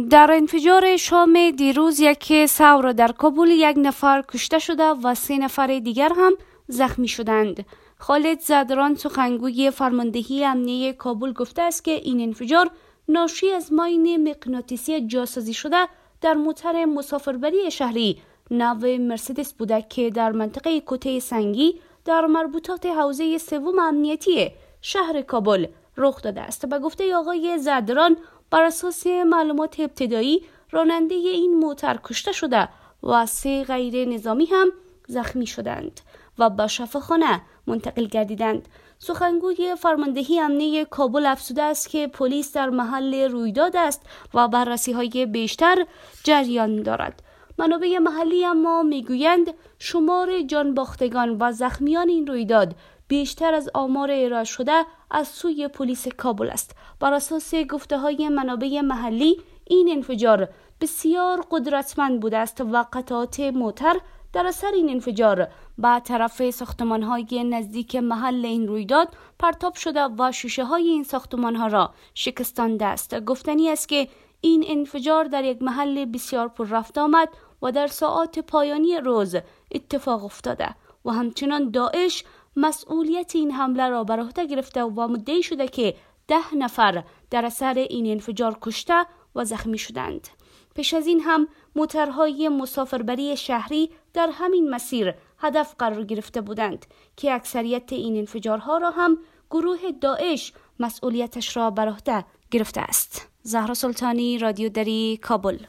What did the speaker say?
در انفجار شام دیروز یک سوار در کابل 1 نفر کشته شده و 3 نفر دیگر هم زخمی شدند. خالد زادران سخنگوی فرماندهی امنیه کابل گفته است که این انفجار ناشی از ماین مغناطیسی جاسازی شده در موتر مسافربری شهری نو مرسدس بوده که در منطقه کوته سنگی در مربوطات حوزه سوم امنیتی شهر کابل رخ داده است. به گفته آقای زادران بر اساس معلومات ابتدایی راننده این موتر کشته شده و 3 غیر نظامی هم زخمی شدند و به شفاخانه منتقل گردیدند. سخنگوی فرماندهی امنیه کابل افزوده است که پلیس در محل رویداد است و بررسی‌های بیشتر جریان دارد. منابع محلی اما میگویند شمار جانباختگان و زخمیان این رویداد بیشتر از آمار ارائه شده از سوی پلیس کابل است. بر اساس گفته‌های منابع محلی این انفجار بسیار قدرتمند بوده است و قطعات موتر در اثر این انفجار به طرف ساختمان‌های نزدیک محل این رویداد پرتاب شده و شیشه‌های این ساختمان‌ها را شکستانده است. گفتنی است که این انفجار در یک محل بسیار پر رفت آمد و در ساعات پایانی روز اتفاق افتاده و همچنان داعش مسئولیت این حمله را بر عهده گرفته و مدعی شده که 10 نفر در اثر این انفجار کشته و زخمی شدند. پیش از این هم موترهای مسافربری شهری در همین مسیر هدف قرار گرفته بودند که اکثریت این انفجارها را هم گروه داعش مسئولیتش را بر عهده گرفته است. زهرا سلطانی، رادیو دری، کابل.